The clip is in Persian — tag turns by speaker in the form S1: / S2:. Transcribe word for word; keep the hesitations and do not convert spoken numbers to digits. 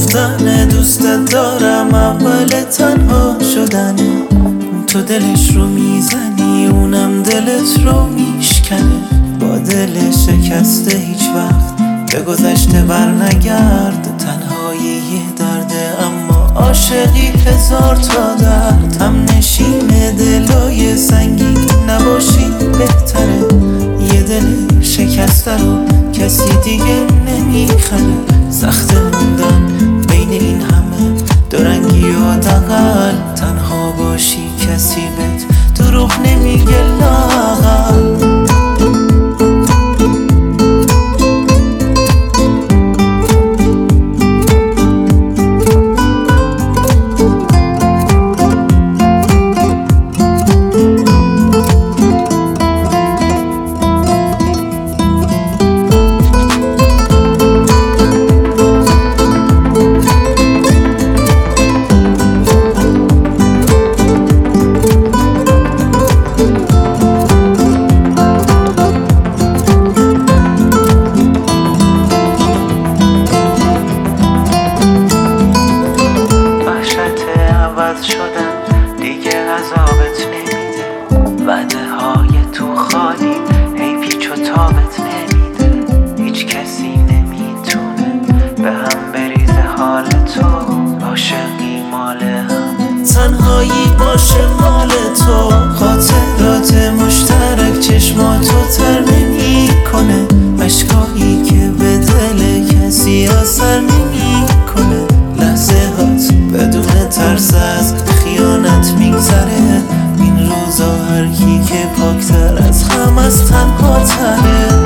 S1: گفتن دوستت دارم اول تنها شدنه. تو دلش رو میزنی اونم دلت رو میشکنه. با دل شکسته هیچ وقت به گذشته بر نگرد. تنهایی یه درده اما عاشقی هزار تا درد. هم نشین دلای سنگین نباشی بهتره. یه دل شکسته رو کسی دیگه نمیخره. سخت موندن بین این همه دورنگی و دقل. تنها باشی کسی بهت دروغ نمیگه لاغل.
S2: شدن دیگه عذابت نمیده. وعده های تو خالی هی پیچ و تابت نمیده. هیچ کسی نمیتونه به هم بریزه حال تو. عاشقی مال هم
S1: تنهایی باشه مال تو. خاطرات مشترک چشماتو تر نمی کنه. اشکایی که به دل کسی اثر نمی کنه. لحظه هات بدون ترس از خیانت میگذره. این روزا هر کی که پاکتر از غم از تنها تره.